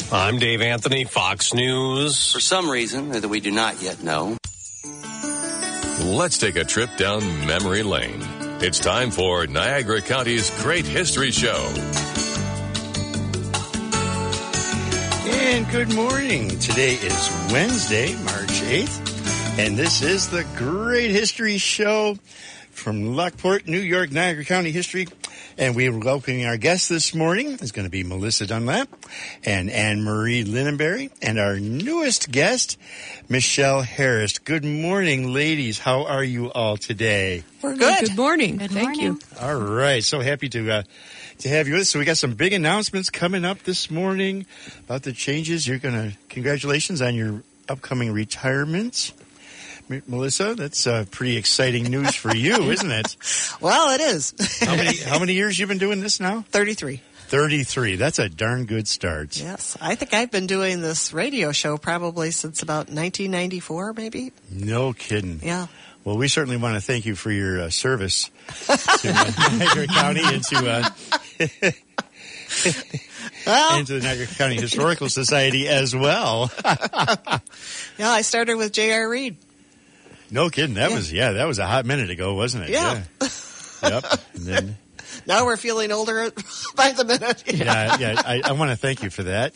I'm Dave Anthony, Fox News. For some reason that we do not yet know. Let's take a trip down memory lane. It's time for Niagara County's Great History Show. And good morning. Today is Wednesday, March 8th, and this is the Great History Show from Lockport, New York, Niagara County History. And we are welcoming our guest this morning. It's going to be Melissa Dunlap and Anne-Marie Lindenberry, and our newest guest, Michelle Harris. Good morning, ladies. How are you all today? We're good. Good morning. Good Thank morning. you. All right. So happy to have you with us. So we got some big announcements coming up this morning about the changes. Congratulations on your upcoming retirement. Melissa, that's pretty exciting news for you, isn't it? Well, it is. How many years you been doing this now? 33. 33. That's a darn good start. Yes. I think I've been doing this radio show probably since about 1994, maybe. No kidding. Yeah. Well, we certainly want to thank you for your service to Niagara County and to the Niagara County Historical Society as well. Yeah, I started with J.R. Reed. No kidding. That was a hot minute ago, wasn't it? Yeah. Yep. And then now we're feeling older by the minute. Yeah. I want to thank you for that.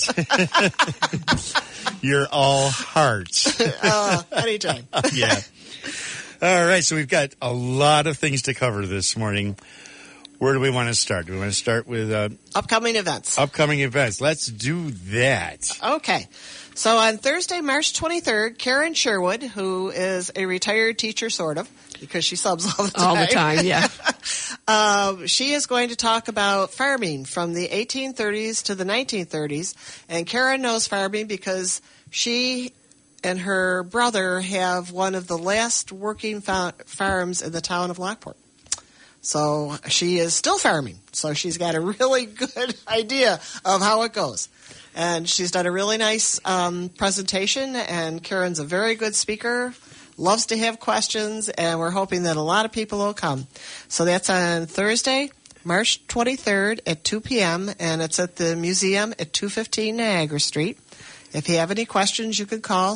You're all hearts. Anytime. Yeah. All right. So we've got a lot of things to cover this morning. Where do we want to start? Do we want to start with upcoming events? Upcoming events. Let's do that. Okay. So on Thursday, March 23rd, Karen Sherwood, who is a retired teacher, sort of, because she subs all the time. All the time, yeah. She is going to talk about farming from the 1830s to the 1930s. And Karen knows farming because she and her brother have one of the last working farms in the town of Lockport. So she is still farming. So she's got a really good idea of how it goes. And she's done a really nice presentation, and Karen's a very good speaker, loves to have questions, and we're hoping that a lot of people will come. So that's on Thursday, March 23rd at 2 p.m., and it's at the museum at 215 Niagara Street. If you have any questions, you can call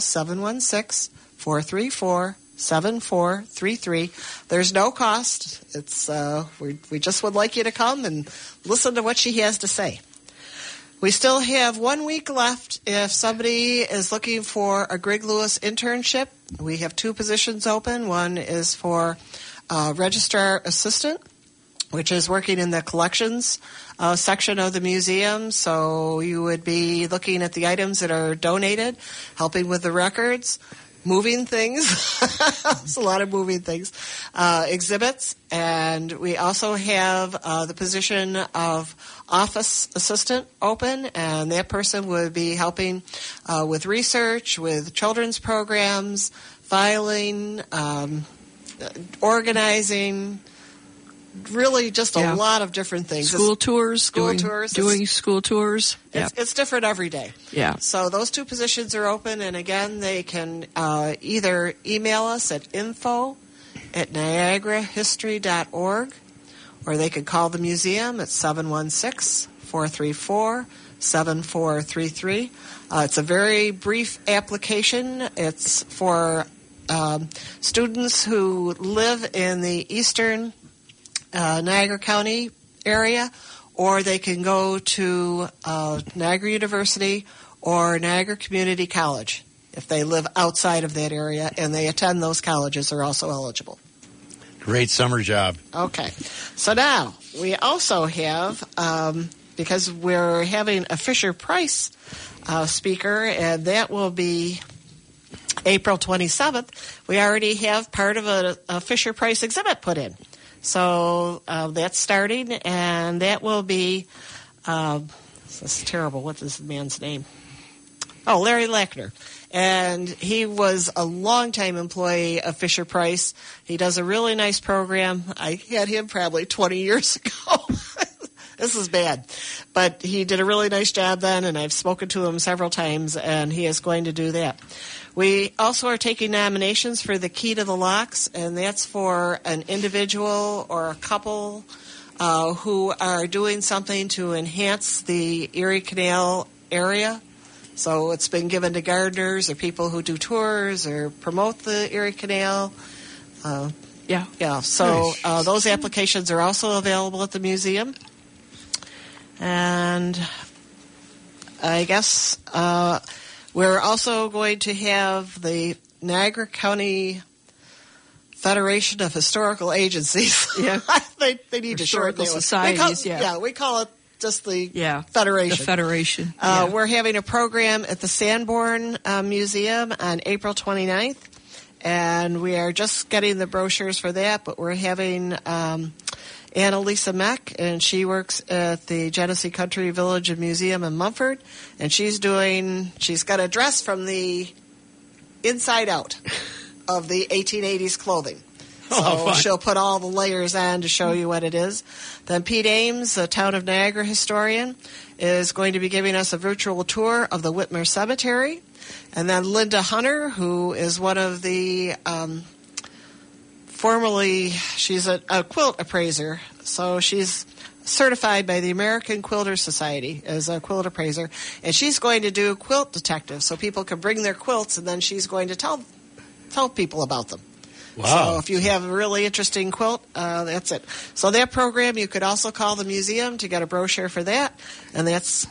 716-434-7433. There's no cost. It's we just would like you to come and listen to what she has to say. We still have 1 week left if somebody is looking for a Greg Lewis internship. We have 2 positions open. One is for registrar assistant, which is working in the collections section of the museum. So you would be looking at the items that are donated, helping with the records, moving things. It's a lot of moving things. Exhibits. And we also have the position of office assistant open, and that person would be helping with research, with children's programs, filing, organizing, really just a lot of different things. Doing school tours. It's different every day. Yeah. So those 2 positions are open, and again, they can either email us at info@niagarahistory.org, or they could call the museum at 716-434-7433. It's a very brief application. It's for students who live in the eastern Niagara County area, or they can go to Niagara University or Niagara Community College. If they live outside of that area and they attend those colleges, they're also eligible. Great summer job. Okay. So now we also have, because we're having a Fisher-Price speaker, and that will be April 27th, we already have part of a Fisher-Price exhibit put in. So that's starting, and that will be, this is terrible, what is the man's name? Oh, Larry Lackner. And he was a longtime employee of Fisher-Price. He does a really nice program. I had him probably 20 years ago. This is bad. But he did a really nice job then, and I've spoken to him several times, and he is going to do that. We also are taking nominations for the Key to the Locks, and that's for an individual or a couple who are doing something to enhance the Erie Canal area So it's been given to gardeners or people who do tours or promote the Erie Canal. Yeah. So those applications are also available at the museum. And I guess we're also going to have the Niagara County Federation of Historical Agencies. Yeah. they need to shorten it. Societies, we call it just the Federation. The Federation. We're having a program at the Sanborn Museum on April 29th, and we are just getting the brochures for that, but we're having Annalisa Meck, and she works at the Genesee Country Village and Museum in Mumford, and she's got a dress from the inside out of the 1880s clothing. So she'll put all the layers on to show you what it is. Then Pete Ames, the Town of Niagara historian, is going to be giving us a virtual tour of the Whitmer Cemetery. And then Linda Hunter, who is one of the she's a quilt appraiser. So she's certified by the American Quilter Society as a quilt appraiser. And she's going to do quilt detective, so people can bring their quilts, and then she's going to tell people about them. Wow. So if you have a really interesting quilt, that's it. So that program, you could also call the museum to get a brochure for that, and that's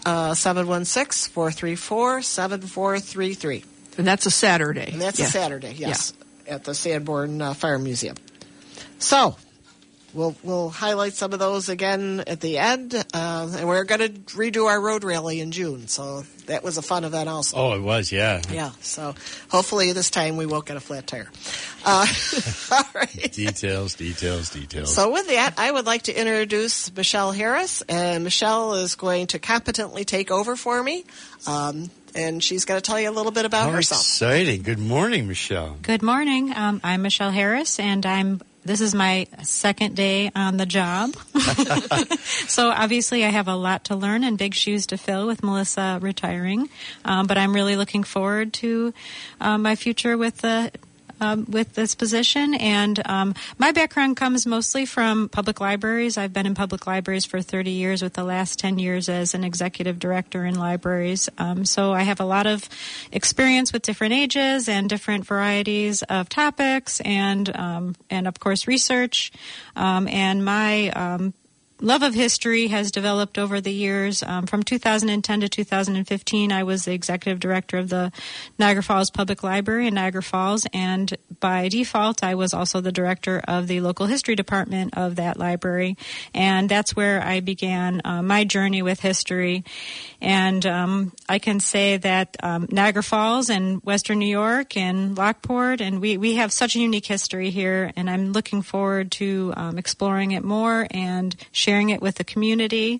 716-434-7433. And that's a Saturday. And that's a Saturday, yes, at the Sanborn Fire Museum. So we'll highlight some of those again at the end, and we're going to redo our road rally in June, so that was a fun event also. Oh, it was, yeah. Yeah, so hopefully this time we won't get a flat tire. All right. Details. So with that, I would like to introduce Michelle Harris, and Michelle is going to competently take over for me, and she's going to tell you a little bit about herself. Exciting. Good morning, Michelle. Good morning. I'm Michelle Harris, and this is my second day on the job. So obviously I have a lot to learn and big shoes to fill with Melissa retiring. But I'm really looking forward to my future with this position. And my background comes mostly from public libraries. I've been in public libraries for 30 years, with the last 10 years as an executive director in libraries. So I have a lot of experience with different ages and different varieties of topics, and of course research. And my love of history has developed over the years. From 2010 to 2015, I was the executive director of the Niagara Falls Public Library in Niagara Falls, and by default, I was also the director of the local history department of that library, and that's where I began my journey with history. And I can say that Niagara Falls and Western New York and Lockport, and we have such a unique history here, and I'm looking forward to exploring it more and sharing it with the community.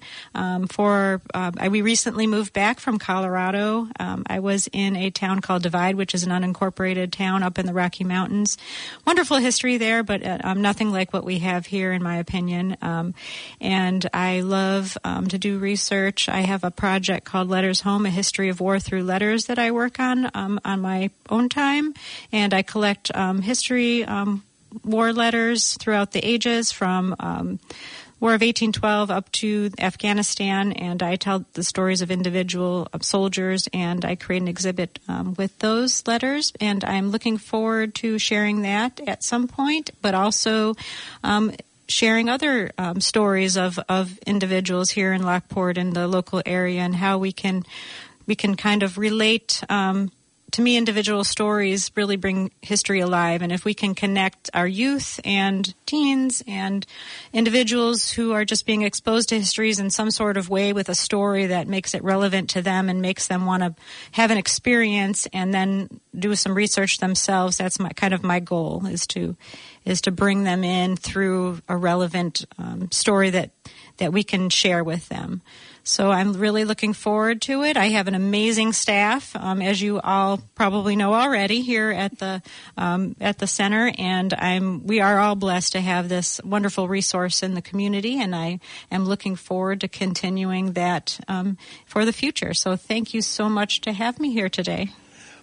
We recently moved back from Colorado. I was in a town called Divide, which is an unincorporated town up in the Rocky Mountains. Wonderful history there, but nothing like what we have here, in my opinion. And I love to do research. I have a project called Letters Home, A History of War Through Letters, that I work on my own time. And I collect history, war letters throughout the ages, from War of 1812 up to Afghanistan, and I tell the stories of individual soldiers, and I create an exhibit with those letters, and I'm looking forward to sharing that at some point, but also sharing other stories of individuals here in Lockport and the local area, and how we can kind of relate. To me, individual stories really bring history alive, and if we can connect our youth and teens and individuals who are just being exposed to histories in some sort of way with a story that makes it relevant to them and makes them want to have an experience and then do some research themselves, that's my goal, is to bring them in through a relevant story that we can share with them. So I'm really looking forward to it. I have an amazing staff, as you all probably know already, here at the center, and we are all blessed to have this wonderful resource in the community, and I am looking forward to continuing that for the future. So thank you so much to have me here today.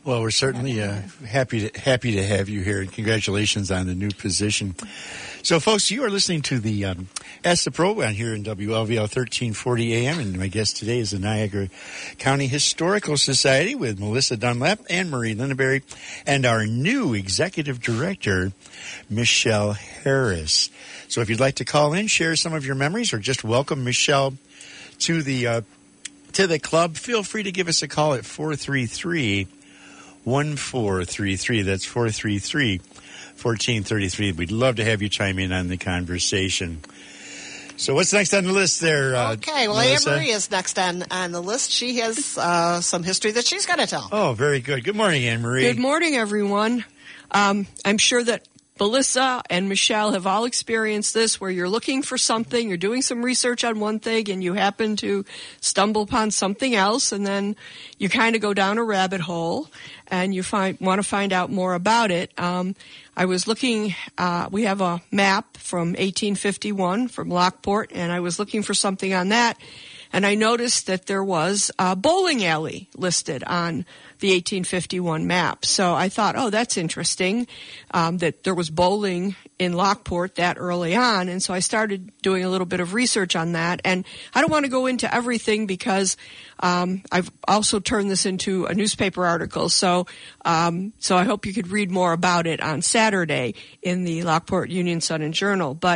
Well, we're certainly happy to have you here, and congratulations on the new position. So, folks, you are listening to the Ask the Pro on here in WLVL 1340 AM, and my guest today is the Niagara County Historical Society with Melissa Dunlap and Marie Lindenberry, and our new executive director, Michelle Harris. So, if you'd like to call in, share some of your memories, or just welcome Michelle to the club, feel free to give us a call at 433-1433. That's 433-1433. We'd love to have you chime in on the conversation. So what's next on the list there, Okay, well, Melissa? Anne Marie is next on the list. She has some history that she's going to tell. Oh, very good. Good morning, Anne Marie. Good morning, everyone. I'm sure that Melissa and Michelle have all experienced this, where you're looking for something, you're doing some research on one thing, and you happen to stumble upon something else, and then you kind of go down a rabbit hole, and you want to find out more about it. I was looking, we have a map from 1851 from Lockport, and I was looking for something on that, and I noticed that there was a bowling alley listed on the 1851 map. So I thought, oh, that's interesting, that there was bowling in Lockport that early on. And so I started doing a little bit of research on that. And I don't want to go into everything because I've also turned this into a newspaper article. So I hope you could read more about it on Saturday in the Lockport Union Sun and Journal. But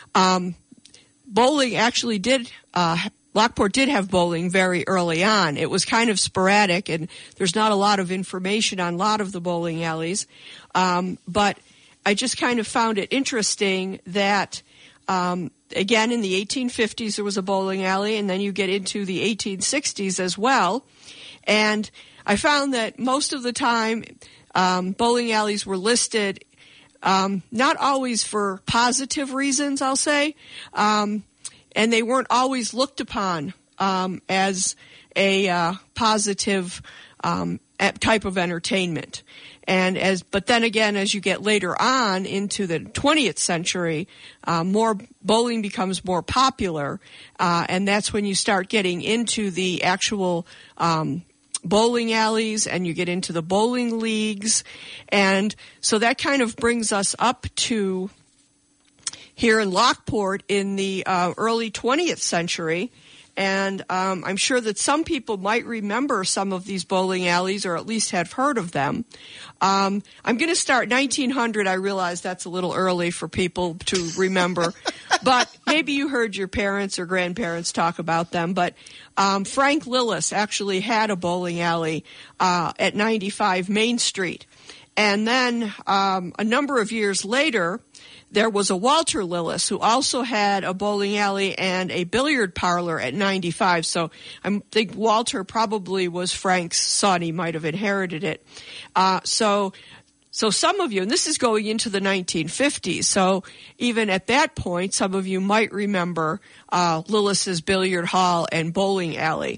bowling actually Lockport did have bowling very early on. It was kind of sporadic, and there's not a lot of information on a lot of the bowling alleys. But I just kind of found it interesting that, again, in the 1850s there was a bowling alley, and then you get into the 1860s as well. And I found that most of the time bowling alleys were listed not always for positive reasons, I'll say, and they weren't always looked upon as a positive type of entertainment. But then again, as you get later on into the 20th century, more bowling becomes more popular, and that's when you start getting into the actual bowling alleys, and you get into the bowling leagues, and so that kind of brings us up to here in Lockport in the early 20th century. And I'm sure that some people might remember some of these bowling alleys, or at least have heard of them. I'm going to start 1900. I realize that's a little early for people to remember, but maybe you heard your parents or grandparents talk about them. But Frank Lillis actually had a bowling alley at 95 Main Street. And then a number of years later, there was a Walter Lillis who also had a bowling alley and a billiard parlor at 95. So I think Walter probably was Frank's son. He might have inherited it. So some of you, and this is going into the 1950s, so even at that point, some of you might remember Lillis's billiard hall and bowling alley.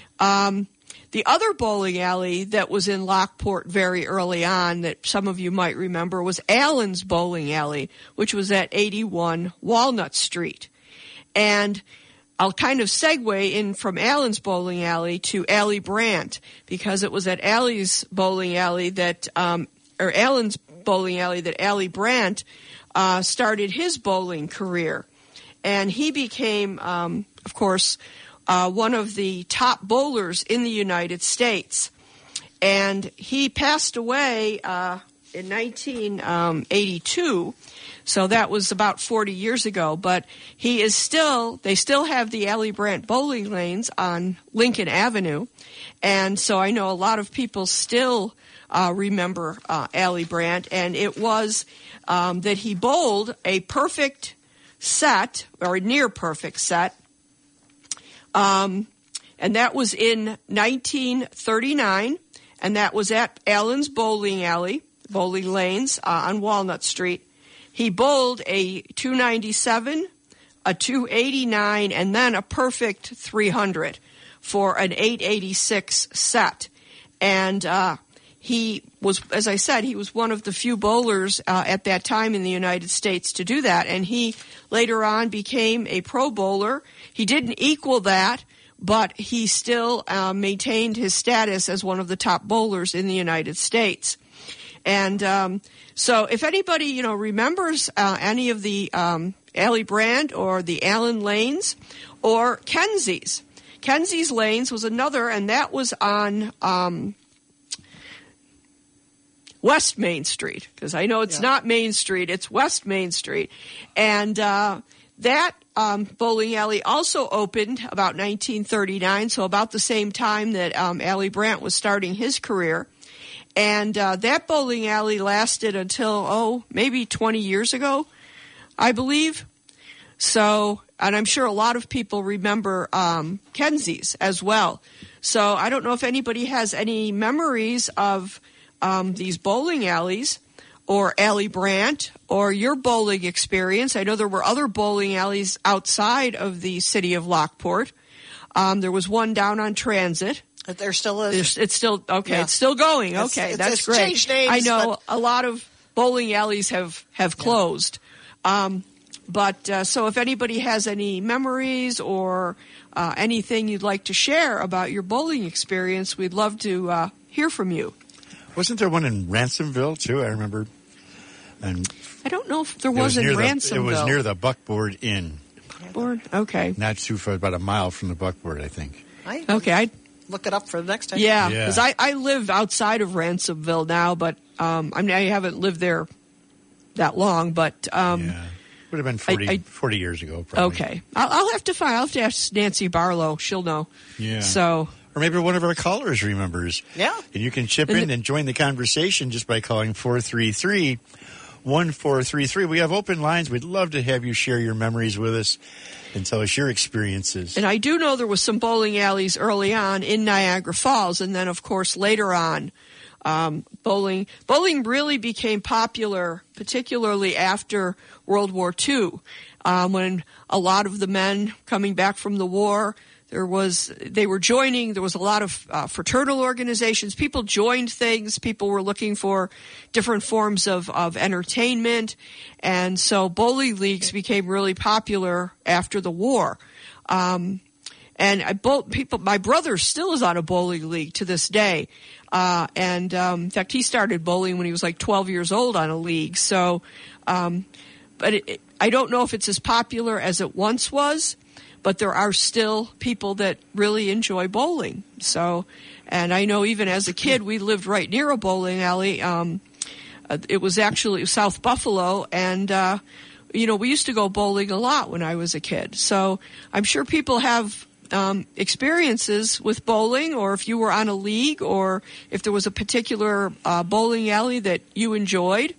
The other bowling alley that was in Lockport very early on that some of you might remember was Allen's Bowling Alley, which was at 81 Walnut Street. And I'll kind of segue in from Allen's Bowling Alley to Allie Brandt, because it was at Allen's Bowling Alley that Allie Brandt started his bowling career. And he became, of course, one of the top bowlers in the United States. And he passed away in 1982, so that was about 40 years ago. But they still have the Allie Brandt bowling lanes on Lincoln Avenue. And so I know a lot of people still remember Allie Brandt. And it was that he bowled a perfect set, or a near perfect set, and that was in 1939, and that was at Allen's Bowling Alley, bowling lanes on Walnut Street. He bowled a 297, a 289, and then a perfect 300 for an 886 set. And he was, as I said, he was one of the few bowlers at that time in the United States to do that. And he later on became a pro bowler. He didn't equal that but he still maintained his status as one of the top bowlers in the United States. And so if anybody, remembers any of the Allie Brandt or the Allen Lanes or Kenzie's. Kenzie's Lanes was another, and that was on West Main Street, because I know it's not Main Street, it's West Main Street. And that bowling alley also opened about 1939, so about the same time that Allie Brandt was starting his career. And that bowling alley lasted until, maybe 20 years ago, I believe. So, and I'm sure a lot of people remember Kenzie's as well. So I don't know if anybody has any memories of these bowling alleys or Allie Brandt or your bowling experience. I know there were other bowling alleys outside of the city of Lockport. There was one down on Transit. There still is. It's still, okay, Yeah. It's still going. Okay, that's great. Changed names, I know a lot of bowling alleys have closed. So if anybody has any memories or anything you'd like to share about your bowling experience, we'd love to hear from you. Wasn't there one in Ransomville, too? I remember. And I don't know if there was in Ransomville. It was near the Buckboard Inn. Buckboard? Okay. Not too far, about a mile from the Buckboard, I think. Okay, look it up for the next time. Yeah, because I live outside of Ransomville now, but I haven't lived there that long, but... Would have been 40 years ago, probably. Okay. I'll have to ask Nancy Barlow. She'll know. Yeah. So... Or maybe one of our callers remembers. Yeah. And you can chip in and join the conversation just by calling 433-1433. We have open lines. We'd love to have you share your memories with us and tell us your experiences. And I do know there was some bowling alleys early on in Niagara Falls, and then, of course, later on, bowling really became popular, particularly after World War II, when a lot of the men coming back from the war, there was a lot of fraternal organizations. People joined things. People were looking for different forms of entertainment. And so bowling leagues became really popular after the war. My brother still is on a bowling league to this day. In fact, he started bowling when he was like 12 years old on a league. So, but I don't know if it's as popular as it once was, but there are still people that really enjoy bowling. So, and I know even as a kid, we lived right near a bowling alley. It was actually South Buffalo, and, we used to go bowling a lot when I was a kid. So I'm sure people have experiences with bowling, or if you were on a league, or if there was a particular bowling alley that you enjoyed.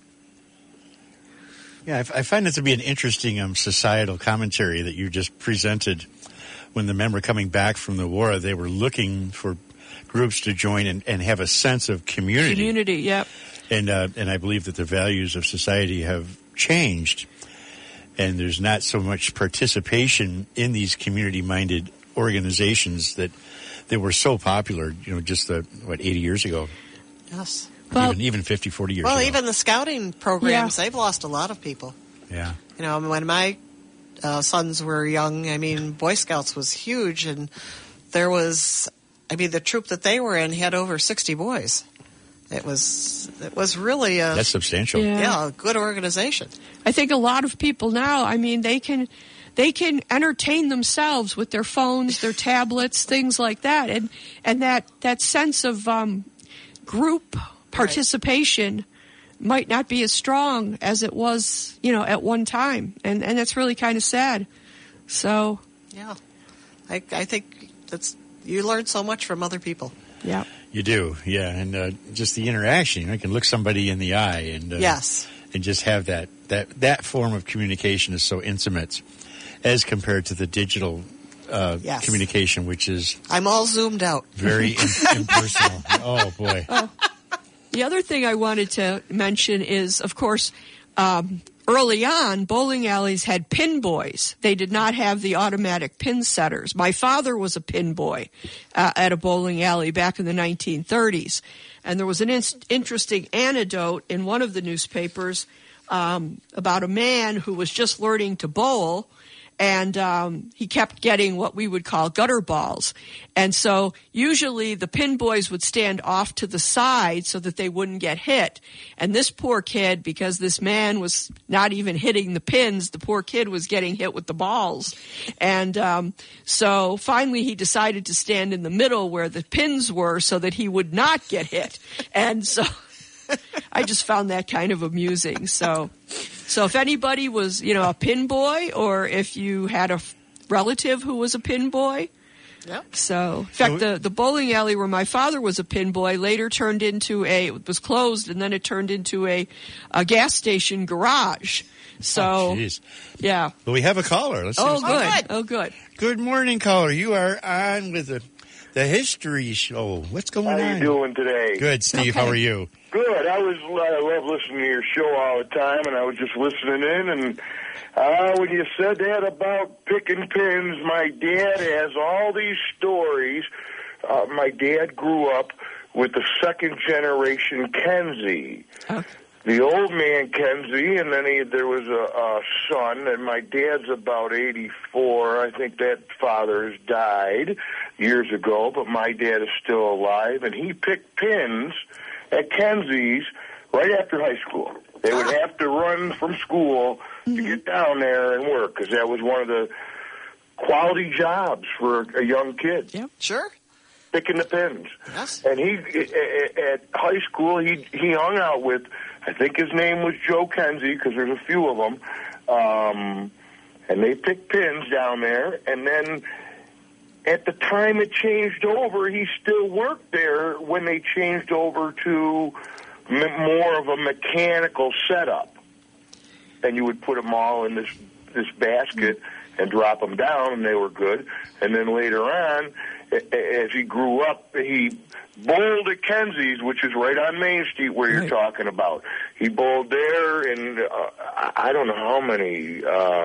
Yeah, I find it to be an interesting societal commentary that you just presented. When the men were coming back from the war, they were looking for groups to join and have a sense of community. Community, yep. And I believe that the values of society have changed, and there's not so much participation in these community-minded organizations that were so popular, just 80 years ago. Yes. Well, even 50, 40 years ago. Well, even the scouting programs, they've lost a lot of people. Yeah. When my sons were young, Boy Scouts was huge, and there was, the troop that they were in had over 60 boys. It was really that's substantial. A good organization. I think a lot of people now, they can entertain themselves with their phones, their tablets, things like that, and that sense of group participation might not be as strong as it was, at one time, and that's really kind of sad. So, yeah, I think you learn so much from other people. Yeah, you do. Yeah, and just the interaction. I can look somebody in the eye, and yes, and just have that form of communication is so intimate as compared to the digital communication, which is I'm all zoomed out, very impersonal. Oh boy. Oh. The other thing I wanted to mention is, of course, early on, bowling alleys had pin boys. They did not have the automatic pin setters. My father was a pin boy at a bowling alley back in the 1930s. And there was an interesting anecdote in one of the newspapers about a man who was just learning to bowl. and he kept getting what we would call gutter balls. And so usually the pin boys would stand off to the side so that they wouldn't get hit. And this poor kid, because this man was not even hitting the pins, the poor kid was getting hit with the balls. And so finally he decided to stand in the middle where the pins were so that he would not get hit. And so I just found that kind of amusing. So if anybody was, a pin boy, or if you had a relative who was a pin boy. Yep. So, in fact, the bowling alley where my father was a pin boy later turned into it was closed, and then it turned into a gas station garage. So, yeah. Well, we have a caller. Let's see Oh, good. Good morning, caller. You are on with the History Show. What's going on? How you doing today? Good, Steve. Okay. How are you? Good. I love listening to your show all the time, and I was just listening in, and when you said that about picking pins, my dad has all these stories. My dad grew up with the second generation Kenzie. Okay. The old man Kenzie, and then there was a son, and my dad's about 84. I think that father has died years ago, but my dad is still alive, and he picked pins at Kenzie's right after high school. They would have to run from school to get down there and work, because that was one of the quality jobs for a young kid. Yep. Sure. Picking the pins. Yes. And he, at high school, he hung out with, I think his name was Joe Kenzie, because there's a few of them, and they picked pins down there, and then at the time it changed over, he still worked there when they changed over to more of a mechanical setup. And you would put them all in this basket and drop them down, and they were good. And then later on, as he grew up, he bowled at Kenzie's, which is right on Main Street where you're talking about. He bowled there, and I don't know how many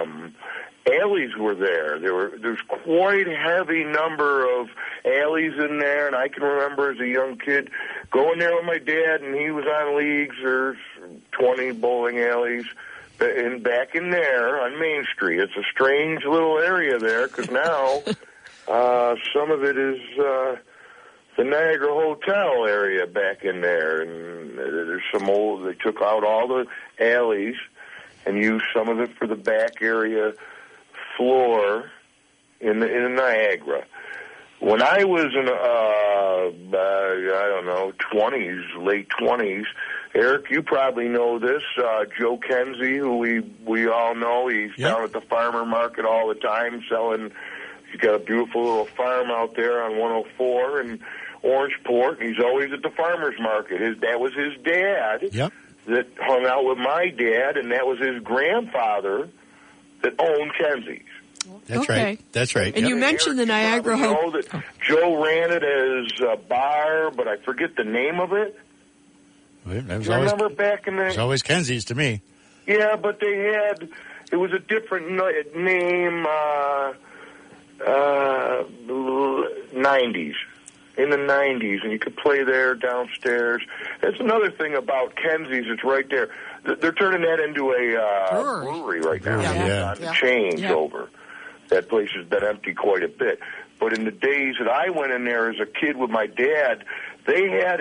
alleys were there. There's quite a heavy number of alleys in there, and I can remember as a young kid going there with my dad, and he was on leagues. There's 20 bowling alleys back in there on Main Street. It's a strange little area there, because now some of it is the Niagara Hotel area back in there, and there's some old. They took out all the alleys and used some of it for the back area floor in the Niagara. When I was in I don't know, 20s, late 20s, Eric, you probably know this, Joe Kenzie, who we all know. He's down at the farmer market all the time selling. He's got a beautiful little farm out there on 104 in Orangeport, and he's always at the farmer's market. That was his dad that hung out with my dad, and that was his grandfather that owned Kenzie's. That's right. That's right. And you mentioned the Niagara Hotel. That Joe ran it as a bar, but I forget the name of it. Well, remember back in the... It was always Kenzie's to me. Yeah, but it was a different name, 90s. In the 90s, and you could play there downstairs. That's another thing about Kenzie's. It's right there. They're turning that into a brewery right now. On the changeover. That place has been empty quite a bit. But in the days that I went in there as a kid with my dad, they had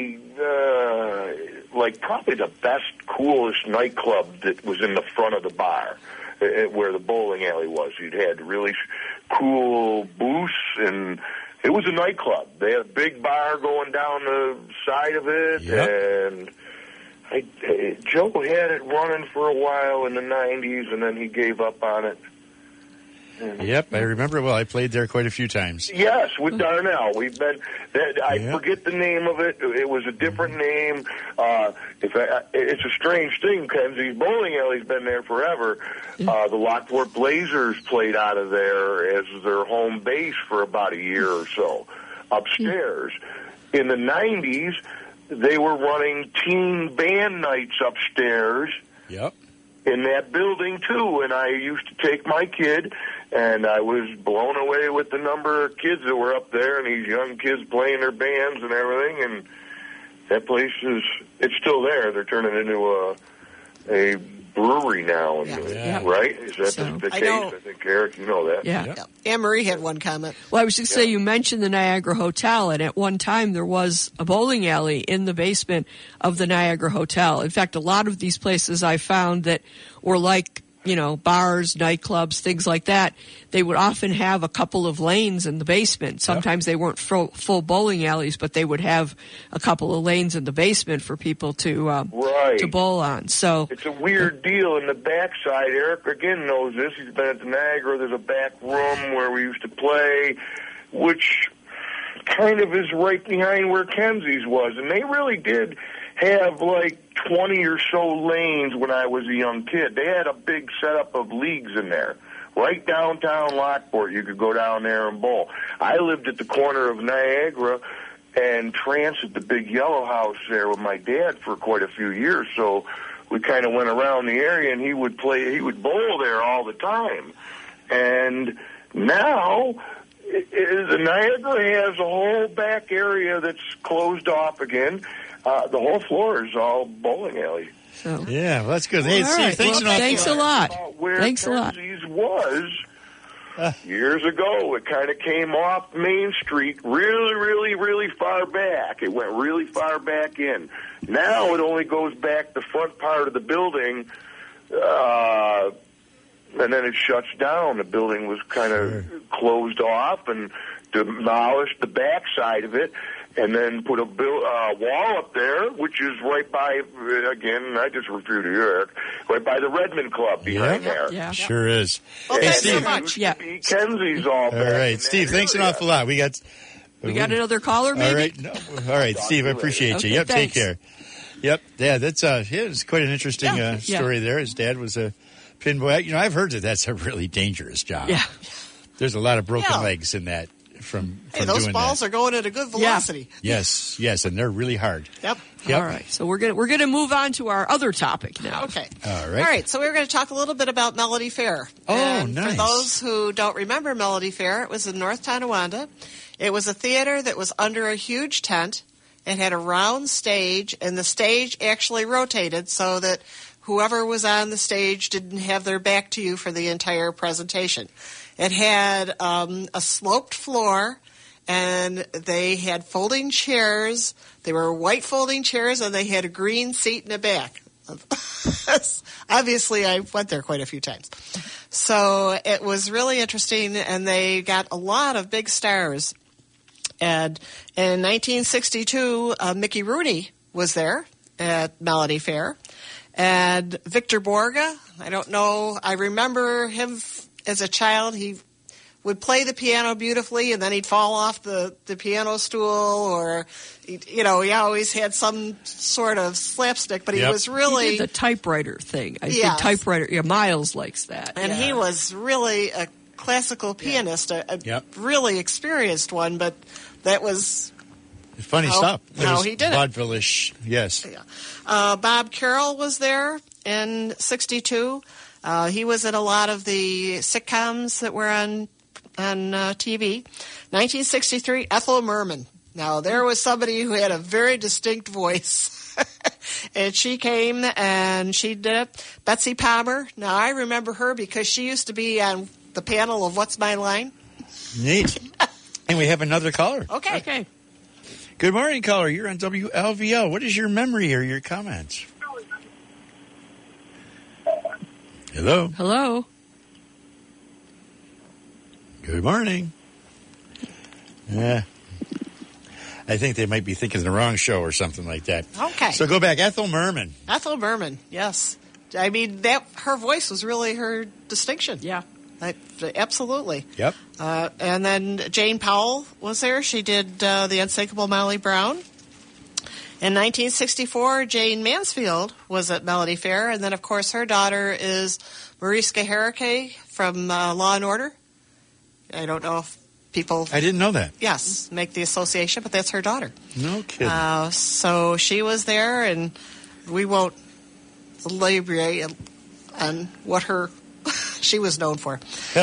probably the best, coolest nightclub that was in the front of the bar, where the bowling alley was. You'd had really cool booths, and it was a nightclub. They had a big bar going down the side of it, and Joe had it running for a while in the 90s, and then he gave up on it. Yep, I remember. Well, I played there quite a few times. Yes, with Darnell. We've been. I forget the name of it. It was a different name. It's a strange thing. Kenzie's bowling alley's been there forever. The Lockport Blazers played out of there as their home base for about a year or so. Upstairs, in the 90s, they were running teen band nights upstairs. Yep. In that building too, and I used to take my kid, and I was blown away with the number of kids that were up there, and these young kids playing their bands and everything. And that place it's still there. They're turning it into a brewery now, right? Is that So- the I case? know. I think, Eric, you know that. Yeah. Anne Marie had one comment. Well, I was just say you mentioned the Niagara Hotel, and at one time there was a bowling alley in the basement of the Niagara Hotel. In fact, a lot of these places I found that were like, bars, nightclubs, things like that, they would often have a couple of lanes in the basement. Sometimes they weren't full bowling alleys, but they would have a couple of lanes in the basement for people to bowl on. So it's a weird deal in the backside. Eric again knows this. He's been at the Niagara. There's a back room where we used to play, which kind of is right behind where Kenzie's was, and they really did have like 20 or so lanes when I was a young kid. They had a big setup of leagues in there. Right downtown Lockport, you could go down there and bowl. I lived at the corner of Niagara and Transit, the big yellow house there with my dad for quite a few years, so we kind of went around the area, and he would bowl there all the time. And now the Niagara has a whole back area that's closed off again. The whole floor is all bowling alley. So. Yeah, well, that's good. Hey, All Steve, right. thanks Well, a lot. thanks a lot. Where Thanks a lot. Kenzie's was years ago. It kind of came off Main Street really, really, really far back. It went really far back in. Now it only goes back the front part of the building, and then it shuts down. The building was kind of closed off and demolished the back side of it, and then put a wall up there, which is right by, again, I just reviewed it, Eric, right by the Redmond Club behind there. Yeah. Sure is. Well, Hey, thanks Steve. so much. Yeah. Kenzie's all All back right, in Steve, that thanks an area. awful lot. We got another caller, maybe? All right, all right, Steve, I appreciate Okay, you. Yep, thanks. take care. Yep, yeah, it's quite an interesting story there. His dad was a pinball. I've heard that's a really dangerous job. Yeah. There's a lot of broken Yeah. legs in that from Hey, those doing balls that. are going at a good velocity. Yes, and they're really hard. Yep. Yep. All right. So we're gonna move on to our other topic now. Okay. All right. All right. So we're going to talk a little bit about Melody Fair. Oh, and nice. For those who don't remember Melody Fair, it was in North Tonawanda. It was a theater that was under a huge tent. It had a round stage, and the stage actually rotated so that whoever was on the stage didn't have their back to you for the entire presentation. It had a sloped floor, and they had folding chairs. They were white folding chairs, and they had a green seat in the back. Obviously, I went there quite a few times. So it was really interesting, and they got a lot of big stars. And in 1962, Mickey Rooney was there at Melody Fair. And Victor Borge, I don't know, I remember him as a child. He would play the piano beautifully, and then he'd fall off the piano stool, or, he always had some sort of slapstick, but he was really... He did the typewriter thing. I think Yes. typewriter, Miles likes that. And he was really a classical pianist, a really experienced one, but that was... Funny stuff. How he did it. Vaudeville-ish, yes. Bob Carroll was there in 62. He was in a lot of the sitcoms that were on TV. 1963, Ethel Merman. Now, there was somebody who had a very distinct voice. And she came and she did it. Betsy Palmer. Now, I remember her because she used to be on the panel of What's My Line? Neat. And we have another caller. Okay. Good morning, caller. You're on WLVL. What is your memory or your comments? Hello. Hello. Good morning. Yeah. I think they might be thinking of the wrong show or something like that. Okay. So go back. Ethel Merman. Ethel Merman, yes. I mean, her voice was really her distinction. Yeah. Absolutely. Yep. And then Jane Powell was there. She did The Unsinkable Molly Brown. In 1964, Jane Mansfield was at Melody Fair. And then, of course, her daughter is Mariska Hargitay from Law & Order. I don't know if people... I didn't know that. Yes, make the association, but that's her daughter. No kidding. So she was there, and we won't elaborate on what she was known for.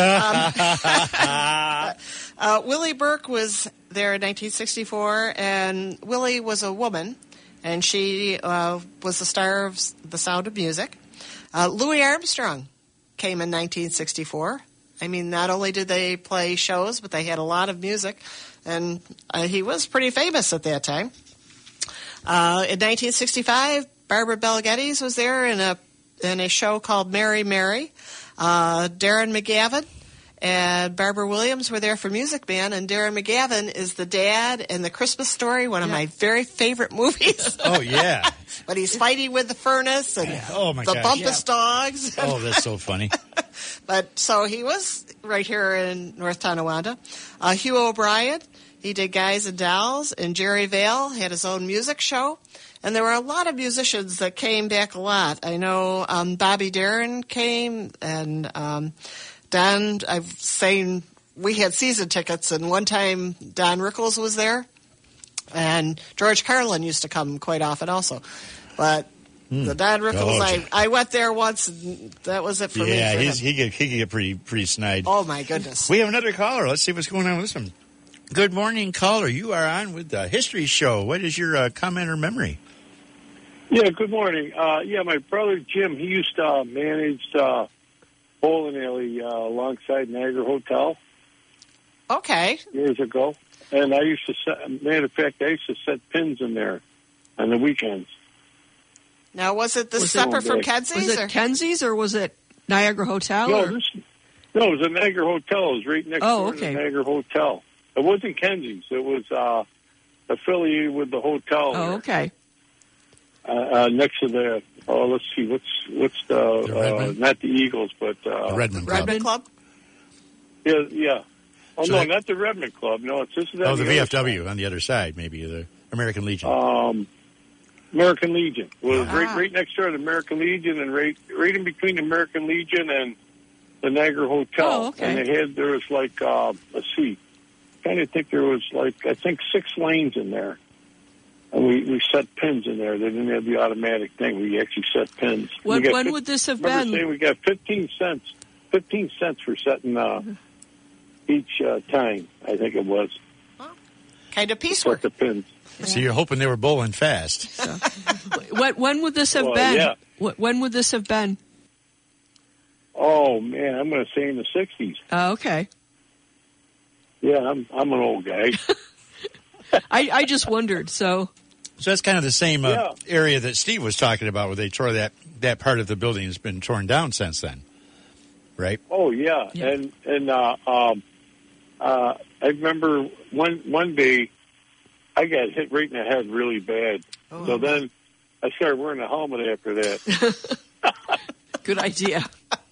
Willie Burke was there in 1964, and Willie was a woman, and she was the star of The Sound of Music. Louis Armstrong came in 1964. I mean, not only did they play shows, but they had a lot of music, and he was pretty famous at that time. In 1965, Barbara Bel Geddes was there in a show called Mary Mary. Darren McGavin and Barbara Williams were there for Music Man, and Darren McGavin is the dad in The Christmas Story, one of my very favorite movies. Oh, yeah. But he's fighting with the furnace and the Bumpus dogs. Oh, that's so funny. But so he was right here in North Tonawanda. Hugh O'Brien, he did Guys and Dolls, and Jerry Vale had his own music show. And there were a lot of musicians that came back a lot. I know Bobby Darin came, and Don, I've seen, we had season tickets, and one time Don Rickles was there, and George Carlin used to come quite often also. But the Don Rickles, I went there once, and that was it for me. Yeah, he could get pretty snide. Oh, my goodness. We have another caller. Let's see what's going on with this one. Good morning, caller. You are on with the History Show. What is your comment or memory? Yeah, good morning. My brother Jim, he used to manage bowling alley alongside Niagara Hotel. Okay. Years ago. And I used to matter of fact, I used to set pins in there on the weekends. Now, was it separate from Kenzie's? Was it Kenzie's or was it Niagara Hotel? No, it was a Niagara Hotel. It was right next door to the Niagara Hotel. It wasn't Kenzie's. It was affiliated with the hotel. Oh, okay. Next to the, let's see, what's the not the Eagles, but the Redmond Club. Redmond Club? Yeah. Oh, so not the Redmond Club. No, it's just the VFW on the other side, maybe the American Legion. American Legion was right next door to the American Legion, and right in between the American Legion and the Niagara Hotel. Oh, okay. And there was like let's see, I kind of think there was I think 6 lanes in there. And we set pins in there. They didn't have the automatic thing. We actually set pins. When would this have been? We got 15 cents. 15 cents for setting each time, I think it was. Well, kind of piecework. Set the pins. So you're hoping they were bowling fast. So. When would this have been? Yeah. When would this have been? Oh, man, I'm going to say in the 60s. Oh, okay. Yeah, I'm an old guy. I just wondered, So that's kind of the same area that Steve was talking about, where they tore that part of the building has been torn down since then, right? Oh yeah. And I remember one day I got hit right in the head really bad. Oh. So then I started wearing a helmet after that. Good idea.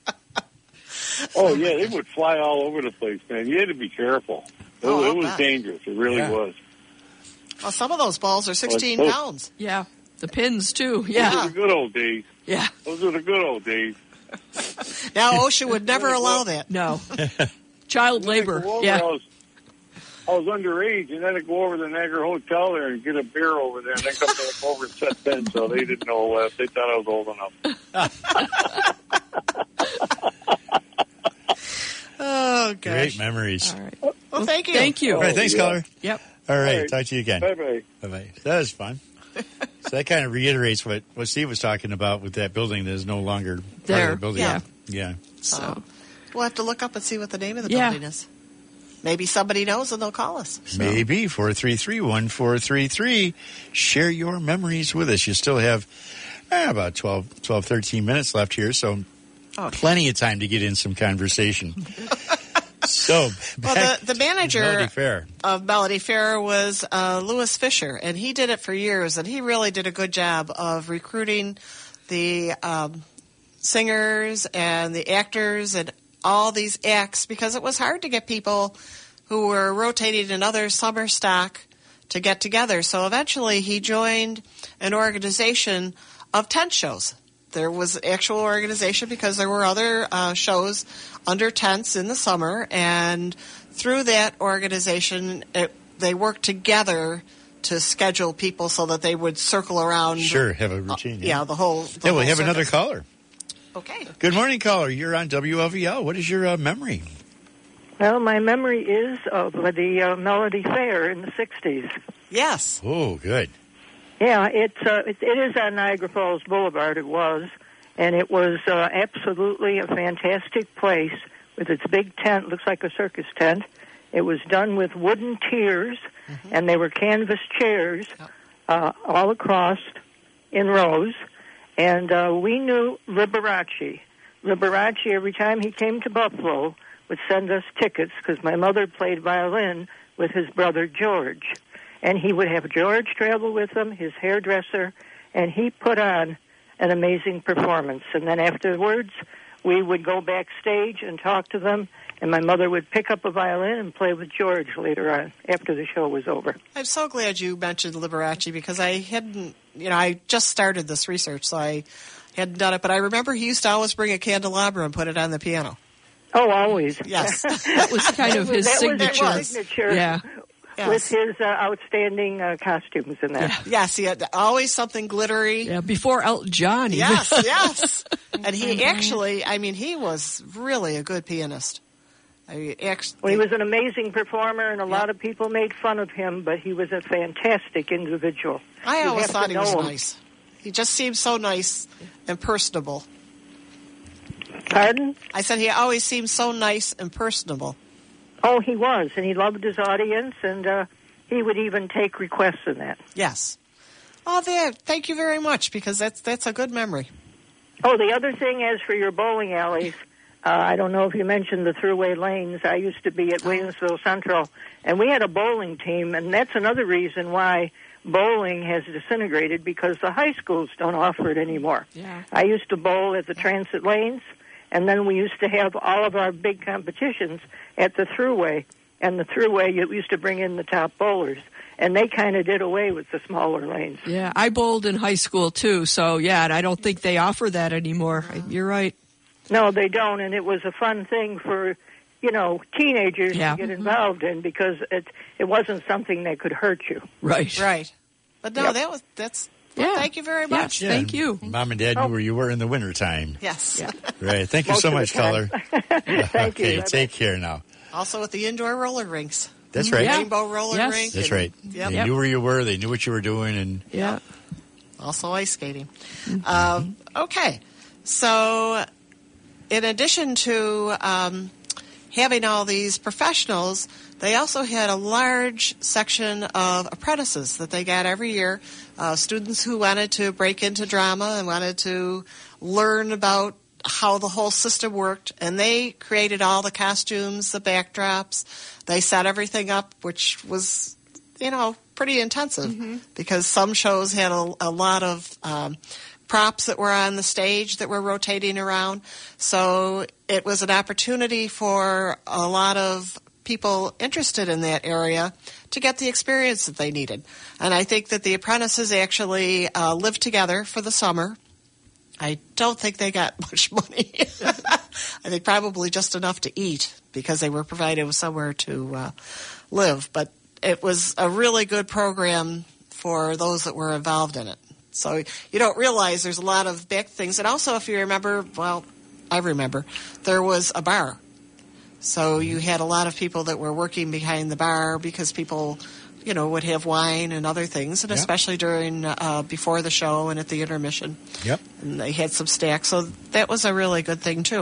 Oh yeah, they would fly all over the place, man. You had to be careful. It was dangerous. It really was. Well, some of those balls are 16 pounds. Yeah, the pins, too. Yeah. Those were the good old days. Yeah. Those were the good old days. Now, OSHA would never allow that. No. Child labor. Yeah. I was underage, and then I'd go over to the Niagara Hotel there and get a beer over there, and then come back over and set pins, so they didn't know. They thought I was old enough. Oh, gosh. Great memories. All right. Well, thank you. Thank you. All right, thanks, caller. Yep. All right, talk to you again. Bye-bye. Bye-bye. That was fun. So that kind of reiterates what Steve was talking about with that building that is no longer part of the building. Yeah. So we'll have to look up and see what the name of the building is. Maybe somebody knows and they'll call us. So. Maybe 433-1433. Share your memories with us. You still have about 12, 13 minutes left here, so plenty of time to get in some conversation. So, the manager of Melody Fair was Louis Fisher, and he did it for years, and he really did a good job of recruiting the singers and the actors and all these acts, because it was hard to get people who were rotating in other summer stock to get together. So eventually he joined an organization of tent shows. There was actual organization because there were other shows under tents in the summer, and through that organization, they worked together to schedule people so that they would circle around. Sure, have a routine. The whole. We have another caller. Okay. Good morning, caller. You're on WLVL. What is your memory? Well, my memory is of the Melody Fair in the 60s. Yes. Oh, good. Yeah, it is on Niagara Falls Boulevard. It was, and it was absolutely a fantastic place with its big tent, looks like a circus tent. It was done with wooden tiers, and they were canvas chairs all across in rows. And we knew Liberace. Liberace, every time he came to Buffalo, would send us tickets because my mother played violin with his brother George. And he would have George travel with him, his hairdresser, and he put on an amazing performance. And then afterwards, we would go backstage and talk to them, and my mother would pick up a violin and play with George later on after the show was over. I'm so glad you mentioned Liberace because I hadn't, I just started this research, so I hadn't done it. But I remember he used to always bring a candelabra and put it on the piano. Oh, always. Yes. That was kind of his signature. Was his signature. Yeah. With his outstanding costumes in there. Yes, he had always something glittery. Yeah, before Elton John. Even. Yes. And he actually, he was really a good pianist. He was an amazing performer, and a lot of people made fun of him, but he was a fantastic individual. I always thought he was nice. He just seemed so nice and personable. Pardon? I said he always seemed so nice and personable. Oh, he was, and he loved his audience, and he would even take requests in that. Yes. Oh, thank you very much, because that's a good memory. Oh, the other thing, as for your bowling alleys, I don't know if you mentioned the throughway lanes. I used to be at Williamsville Central, and we had a bowling team, and that's another reason why bowling has disintegrated, because the high schools don't offer it anymore. Yeah. I used to bowl at the transit lanes, and then we used to have all of our big competitions at the throughway. And the throughway, you used to bring in the top bowlers. And they kind of did away with the smaller lanes. Yeah, I bowled in high school, too. So, yeah, and I don't think they offer that anymore. You're right. No, they don't. And it was a fun thing for, teenagers to get involved in, because it wasn't something that could hurt you. Right. But no, that's... Well, thank you very much. Yes, thank you. Mom and Dad knew where you were in the wintertime. Yes. Yeah. Right. Thank you so much, caller. Thank you. Okay, take care now. Also at the indoor roller rinks. That's right. Rainbow roller rink. That's right. Yep. They knew where you were. They knew what you were doing. And Also ice skating. Okay. So in addition to having all these professionals, they also had a large section of apprentices that they got every year, students who wanted to break into drama and wanted to learn about how the whole system worked, and they created all the costumes, the backdrops. They set everything up, which was, pretty intensive because some shows had a lot of props that were on the stage that were rotating around. So it was an opportunity for a lot of people interested in that area to get the experience that they needed. And I think that the apprentices actually lived together for the summer. I don't think they got much money. I think probably just enough to eat because they were provided with somewhere to live. But it was a really good program for those that were involved in it. So you don't realize there's a lot of back things. And also, if you remember, well, I remember, there was a bar. So you had a lot of people that were working behind the bar because people, would have wine and other things, and especially during before the show and at the intermission. Yep. And they had some stacks, so that was a really good thing too.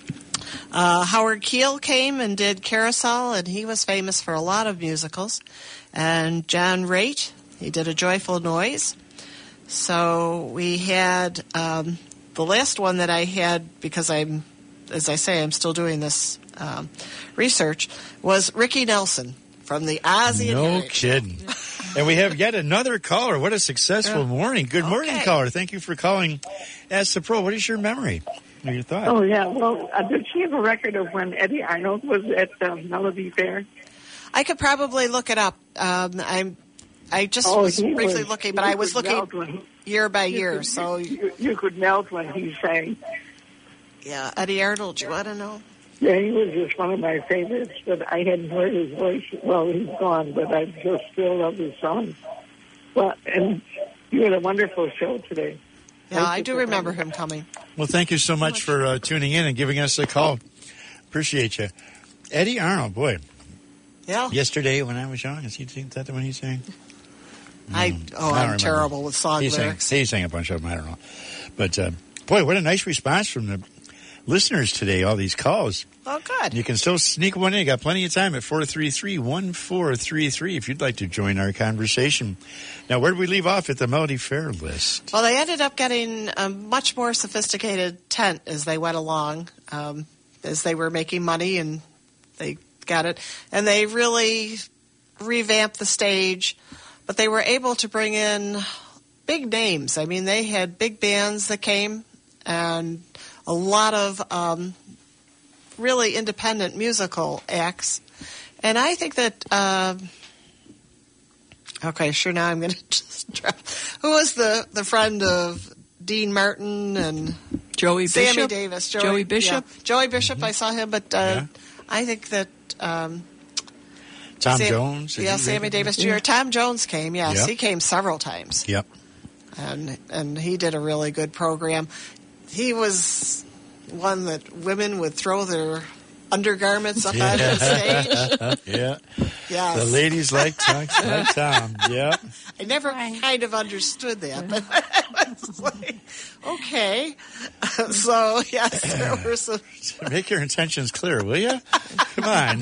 Howard Keel came and did Carousel, and he was famous for a lot of musicals. And John Raitt, he did A Joyful Noise. So we had the last one that I had, because I'm still doing this research, was Ricky Nelson from the Ozzie and No Harriet. kidding. And we have yet another caller. What a successful morning. Good morning, caller. Thank you for calling Ask the Pro. What is your memory or your thought? Oh, yeah. Well, did she have a record of when Eddie Arnold was at Melody Fair? I could probably look it up. I just was briefly looking, but I was looking year by year. So you could melt when he sang. Yeah, Eddie Arnold, do you want to know? Yeah, he was just one of my favorites, but I hadn't heard his voice. Well, he's gone, but I just still love his songs. Well, and you had a wonderful show today. Yeah, I do remember him coming. Well, thank you so much for tuning in and giving us a call. Appreciate you. Eddie Arnold, boy. Yeah. Yesterday when I was young, is that the one he sang? I'm terrible with song lyrics. He sang a bunch of them, I don't know. But Boy, what a nice response from the listeners today, all these calls. Oh, good. You can still sneak one in. You got plenty of time at 433-1433 if you'd like to join our conversation. Now, where did we leave off at the Melody Fair list? Well, they ended up getting a much more sophisticated tent as they went along, as they were making money, and they got it. And they really revamped the stage, but they were able to bring in big names. I mean, they had big bands that came and a lot of really independent musical acts. And I think that, now I'm going to just drop. Who was the friend of Dean Martin and Joey Sammy Bishop? Davis? Joey Bishop? Yeah. Joey Bishop, I saw him, but I think that... Tom Jones? Yeah, Sammy Davis Jr. Tom Jones came, yes. Yep. He came several times. Yep. And he did a really good program. He was one that women would throw their undergarments up on the stage. Yeah. Yes. The ladies like Tom. Yeah. I never kind of understood that, but I was like, okay. So, yes, there were some... Make your intentions clear, will you? Come on.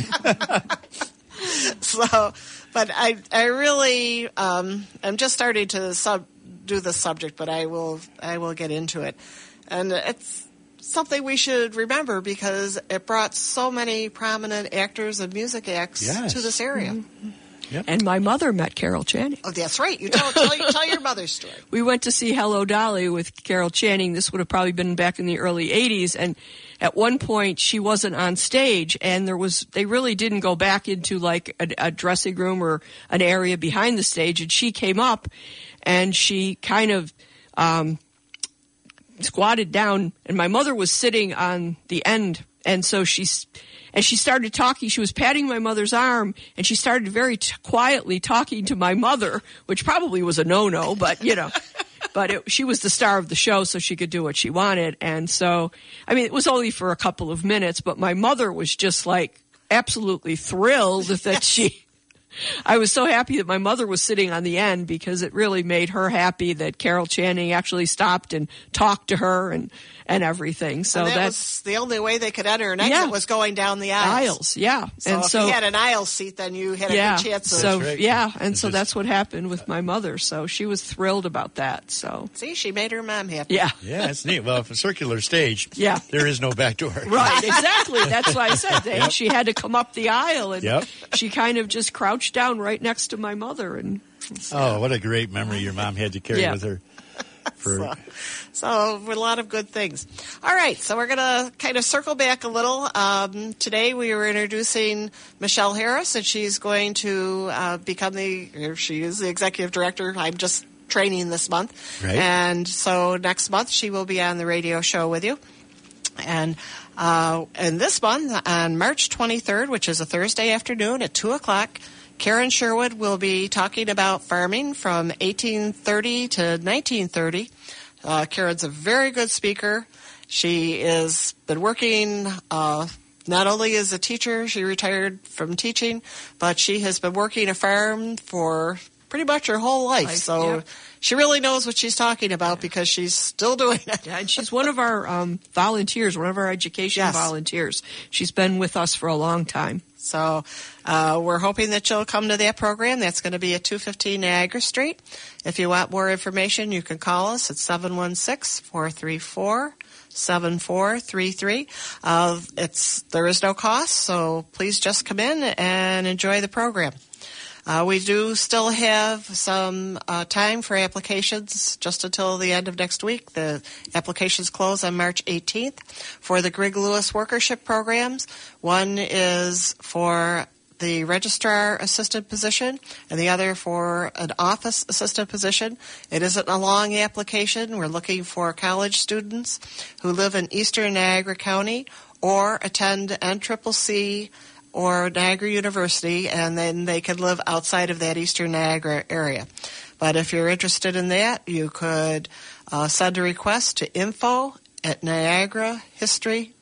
So, but I really, I'm just starting to do the subject, but I will get into it. And it's something we should remember because it brought so many prominent actors and music acts to this area. Mm-hmm. Yep. And my mother met Carol Channing. Oh, that's right. You tell your mother's story. We went to see Hello Dolly with Carol Channing. This would have probably been back in the early 80s. And at one point, she wasn't on stage. And they really didn't go back into like a dressing room or an area behind the stage. And she came up and she kind of squatted down. And my mother was sitting on the end. And so she started talking. She was patting my mother's arm, and she started very quietly talking to my mother, which probably was a no-no, but, she was the star of the show, so she could do what she wanted. And so, I mean, it was only for a couple of minutes, but my mother was just, like, absolutely thrilled that I was so happy that my mother was sitting on the end because it really made her happy that Carol Channing actually stopped and talked to her and everything. So that was the only way they could enter and exit was going down the aisles. Yeah. So if you had an aisle seat, then you had a good chance of... So, so that's what happened with my mother. So she was thrilled about that. So see, she made her mom happy. Yeah. Yeah, it's neat. Well, if a circular stage, there is no back door. Right, exactly. That's why I said that. She had to come up the aisle, and she kind of just crouched down right next to my mother. And oh, what a great memory your mom had to carry with her. So a lot of good things. All right, so we're going to kind of circle back a little. Today we were introducing Michelle Harris, and she's going to she is the executive director. I'm just training this month. Right. And so next month she will be on the radio show with you. And this month, on March 23rd, which is a Thursday afternoon at 2 o'clock, Karen Sherwood will be talking about farming from 1830 to 1930. Karen's a very good speaker. She has been working not only as a teacher, she retired from teaching, but she has been working a farm for pretty much her whole life. She really knows what she's talking about because she's still doing it. Yeah, and she's one of our volunteers, one of our education volunteers. She's been with us for a long time. So we're hoping that you'll come to that program. That's going to be at 215 Niagara Street. If you want more information, you can call us at 716-434-7433. There is no cost, so please just come in and enjoy the program. We do still have some time for applications just until the end of next week. The applications close on March 18th for the Greg Lewis Workership programs. One is for the registrar assistant position and the other for an office assistant position. It isn't a long application. We're looking for college students who live in eastern Niagara County or attend NCCC or Niagara University, and then they can live outside of that eastern Niagara area. But if you're interested in that, you could send a request to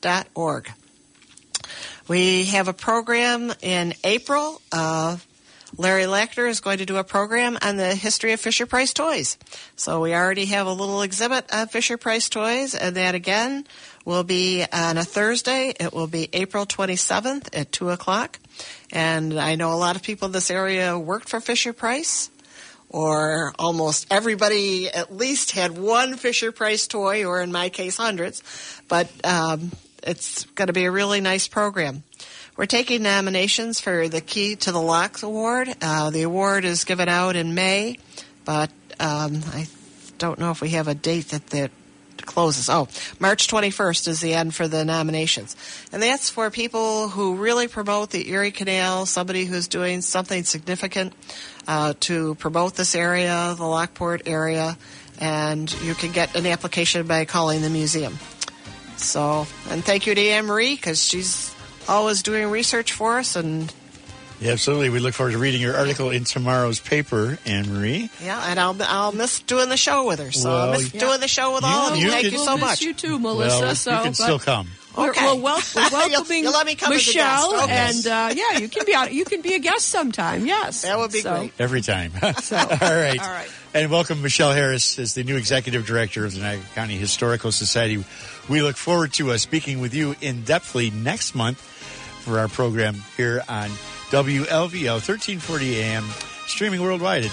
info@niagarahistory.org. We have a program in April Larry Lackner is going to do a program on the history of Fisher-Price toys. So we already have a little exhibit on Fisher-Price toys, and that again will be on a Thursday. It will be April 27th at 2 o'clock. And I know a lot of people in this area worked for Fisher-Price, or almost everybody at least had one Fisher-Price toy, or in my case, hundreds. But it's going to be a really nice program. We're taking nominations for the Key to the Locks Award. The award is given out in May, but I don't know if we have a date that closes. Oh, March 21st is the end for the nominations. And that's for people who really promote the Erie Canal, somebody who's doing something significant to promote this area, the Lockport area, and you can get an application by calling the museum. So, and thank you to Anne Marie, because she's always doing research for us. And yeah, absolutely. We look forward to reading your article in tomorrow's paper, Anne Marie. Yeah, and I'll miss doing the show with her. So Well, I'll miss doing the show with all of you. Thank you so much. You too, Melissa. Well, so you can still come. Okay. We're welcoming You'll let me come as a Michelle, guest. Okay. and yeah, you can be out. You can be a guest sometime. Yes, That would be great. Every time. So, All right. all right. And welcome Michelle Harris as the new Executive Director of the Niagara County Historical Society. We look forward to speaking with you in-depthly next month for our program here on WLVL 1340 AM, streaming worldwide at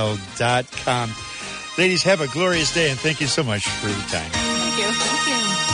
WLVL.com. Ladies, have a glorious day, and thank you so much for the time. Thank you.